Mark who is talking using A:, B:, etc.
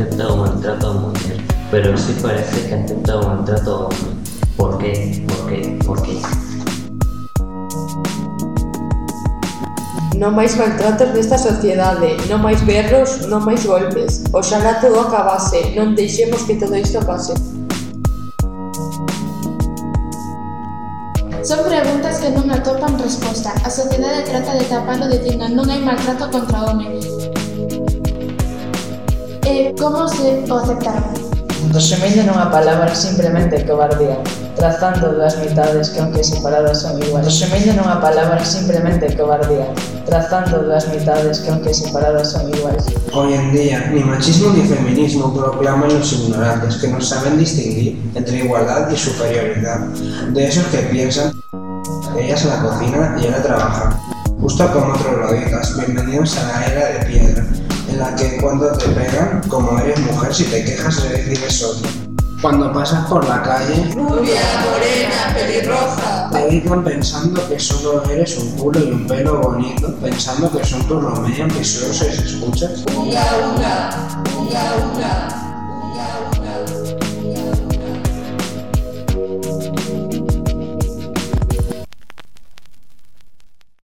A: acepta o maltrato a mujer, pero sí parece que acepta o maltrato a hombre. ¿Por qué? ¿Por qué? ¿Por qué?
B: Non máis maltratos nesta sociedade, non máis berros, non máis golpes. Oxalá todo acabase, non deixemos que todo isto pase.
C: Son preguntas que non atopan resposta. A sociedade trata de tapalo dicindo non hai maltrato contra o home. Como se o aceptaron?
D: Resumindo nunha palabra, simplemente cobardía, trazando dúas mitades que aunque separadas son iguais. Resumindo nunha palabra, simplemente cobardía, trazando dúas mitades que aunque separadas son iguais.
E: Hoy en día, ni machismo ni feminismo proclaman los ignorantes que no saben distinguir entre igualdad y superioridad, de esos que piensan que ellas a la cocina y él a trabajar. Justo como trogloditas, bienvenidos a la era de piedra, en la que cuando te pegan, como eres mujer, si te quejas recibes otro. Cuando pasas por la calle,
B: Rubia, morena, pelirroja.
E: te gritan pensando que solo eres un culo y un pelo bonito, pensando que son tu Romeo que solo se escucha.
B: Unga, unga, unga,